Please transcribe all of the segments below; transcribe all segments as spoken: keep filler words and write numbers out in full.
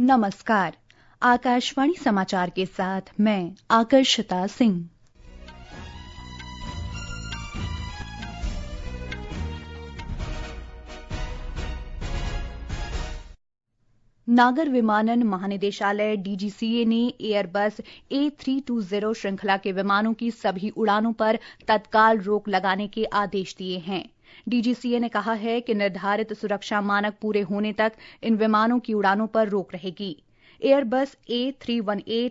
नमस्कार। आकाशवाणी समाचार के साथ मैं आकर्षिता सिंह। नागर विमानन महानिदेशालय डीजीसीए ने Airbus A three two zero श्रृंखला के विमानों की सभी उड़ानों पर तत्काल रोक लगाने के आदेश दिए हैं। डीजीसीए ने कहा है कि निर्धारित सुरक्षा मानक पूरे होने तक इन विमानों की उड़ानों पर रोक रहेगी। Airbus A three one eight,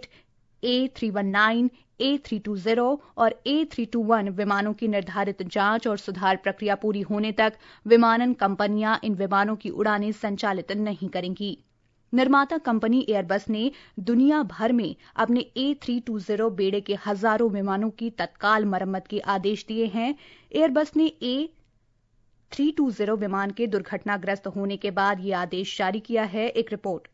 A three one nine, A three two zero और ए थ्री टू वन विमानों की निर्धारित जांच और सुधार प्रक्रिया पूरी होने तक विमानन कंपनियां इन विमानों की उड़ानें संचालित नहीं करेंगी। निर्माता कंपनी एयरबस ने दुनिया भर में अपने ए थ्री टू ज़ीरो बेड़े के हजारों विमानों की तत्काल मरम्मत के आदेश दिए हैं। एयरबस ने ए थ्री टू ज़ीरो विमान के दुर्घटनाग्रस्त होने के बाद ये आदेश जारी किया है। एक रिपोर्ट।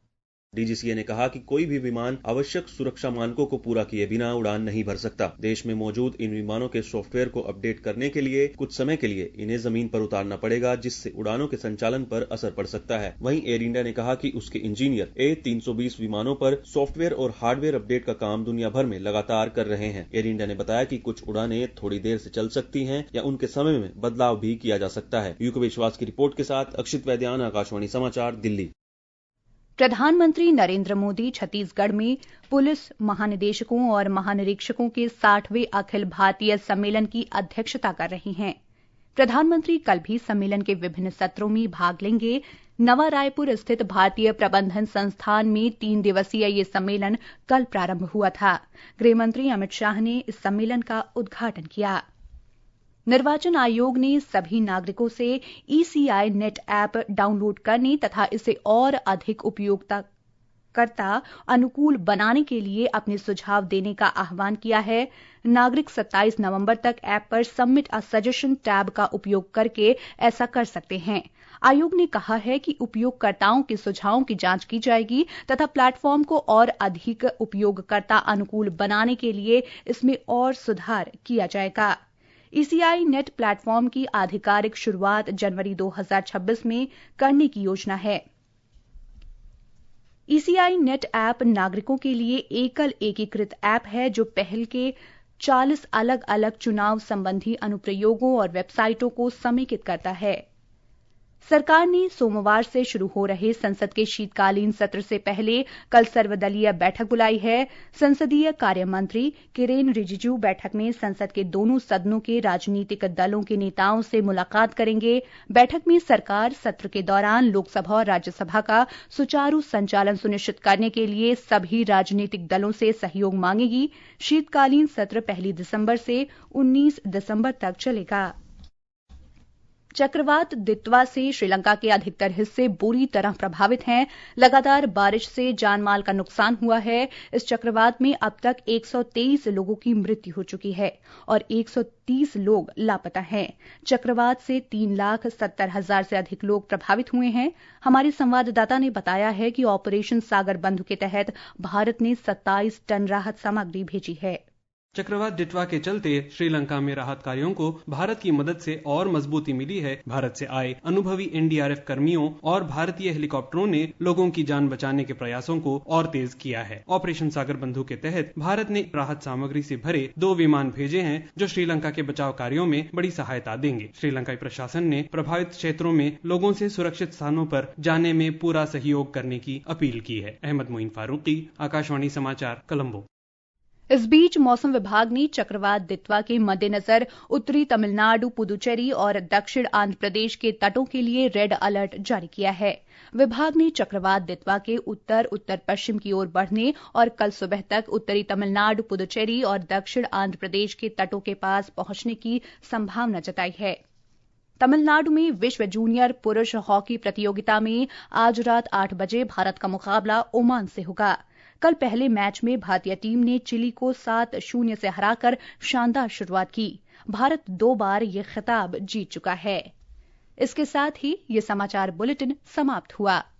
डीजीसीए ने कहा कि कोई भी विमान आवश्यक सुरक्षा मानकों को पूरा किए बिना उड़ान नहीं भर सकता। देश में मौजूद इन विमानों के सॉफ्टवेयर को अपडेट करने के लिए कुछ समय के लिए इन्हें जमीन पर उतारना पड़ेगा, जिससे उड़ानों के संचालन पर असर पड़ सकता है। वहीं एयर इंडिया ने कहा कि उसके इंजीनियर ए तीन सौ बीस विमानों पर सॉफ्टवेयर और हार्डवेयर अपडेट का काम दुनिया भर में लगातार कर रहे हैं। एयर इंडिया ने बताया कि कुछ उड़ानें थोड़ी देर से चल सकती हैं या उनके समय में बदलाव भी किया जा सकता है। यूके विश्वास की रिपोर्ट के साथ अक्षित वैद्यान, आकाशवाणी समाचार, दिल्ली। प्रधानमंत्री नरेंद्र मोदी छत्तीसगढ़ में पुलिस महानिदेशकों और महानिरीक्षकों के साठवें अखिल भारतीय सम्मेलन की अध्यक्षता कर रहे हैं। प्रधानमंत्री कल भी सम्मेलन के विभिन्न सत्रों में भाग लेंगे। नवा रायपुर स्थित भारतीय प्रबंधन संस्थान में तीन दिवसीय ये सम्मेलन कल प्रारंभ हुआ था। गृहमंत्री अमित शाह ने इस सम्मेलन का उद्घाटन किया। निर्वाचन आयोग ने सभी नागरिकों से ईसीआई नेट ऐप डाउनलोड करने तथा इसे और अधिक उपयोगकर्ता अनुकूल बनाने के लिए अपने सुझाव देने का आह्वान किया है। नागरिक सत्ताईस नवंबर तक ऐप पर सबमिट अ सजेशन टैब का उपयोग करके ऐसा कर सकते हैं। आयोग ने कहा है कि उपयोगकर्ताओं के सुझावों की जांच की जाएगी तथा प्लेटफॉर्म को और अधिक उपयोगकर्ता अनुकूल बनाने के लिए इसमें और सुधार किया जाएगा। ईसीआई नेट प्लेटफॉर्म की आधिकारिक शुरुआत जनवरी दो हज़ार छब्बीस में करने की योजना है। ईसीआई नेट ऐप नागरिकों के लिए एकल एकीकृत ऐप है जो पहल के चालीस अलग अलग चुनाव संबंधी अनुप्रयोगों और वेबसाइटों को समेकित करता है। सरकार ने सोमवार से शुरू हो रहे संसद के शीतकालीन सत्र से पहले कल सर्वदलीय बैठक बुलाई है। संसदीय कार्य मंत्री किरेन रिजिजू बैठक में संसद के दोनों सदनों के राजनीतिक दलों के नेताओं से मुलाकात करेंगे। बैठक में सरकार सत्र के दौरान लोकसभा और राज्यसभा का सुचारू संचालन सुनिश्चित करने के लिए सभी राजनीतिक दलों से सहयोग मांगेगी। शीतकालीन सत्र पहली दिसंबर से उन्नीस दिसंबर तक चलेगा। चक्रवात दित्वा से श्रीलंका के अधिकतर हिस्से बुरी तरह प्रभावित हैं। लगातार बारिश से जानमाल का नुकसान हुआ है। इस चक्रवात में अब तक एक सौ तेईस लोगों की मृत्यु हो चुकी है और एक सौ तीस लोग लापता हैं। चक्रवात से तीन लाख सत्तर हजार से अधिक लोग प्रभावित हुए हैं। हमारे संवाददाता ने बताया है कि ऑपरेशन सागर बंधु के तहत भारत ने सत्ताईस टन राहत सामग्री भेजी है। चक्रवात दित्वा के चलते श्रीलंका में राहत कार्यों को भारत की मदद से और मजबूती मिली है। भारत से आए अनुभवी एनडीआरएफ कर्मियों और भारतीय हेलीकॉप्टरों ने लोगों की जान बचाने के प्रयासों को और तेज किया है। ऑपरेशन सागर बंधु के तहत भारत ने राहत सामग्री से भरे दो विमान भेजे हैं जो श्रीलंका के बचाव कार्यों में बड़ी सहायता देंगे। श्रीलंकाई प्रशासन ने प्रभावित क्षेत्रों में लोगों से सुरक्षित स्थानों पर जाने में पूरा सहयोग करने की अपील की है। अहमद मोइन फारूकी, आकाशवाणी समाचार, कोलंबो। इस बीच मौसम विभाग ने चक्रवात दित्वा के मद्देनजर उत्तरी तमिलनाडु, पुदुचेरी और दक्षिण आंध्र प्रदेश के तटों के लिए रेड अलर्ट जारी किया है। विभाग ने चक्रवात दित्वा के उत्तर उत्तर पश्चिम की ओर बढ़ने और कल सुबह तक उत्तरी तमिलनाडु, पुदुचेरी और दक्षिण आंध्र प्रदेश के तटों के पास पहुंचने की संभावना जताई है। तमिलनाडु में विश्व जूनियर पुरुष हॉकी प्रतियोगिता में आज रात आठ बजे भारत का मुकाबला ओमान से होगा। कल पहले मैच में भारतीय टीम ने चिली को सात शून्य से हराकर शानदार शुरुआत की। भारत दो बार ये खिताब जीत चुका है। इसके साथ ही ये समाचार बुलेटिन समाप्त हुआ।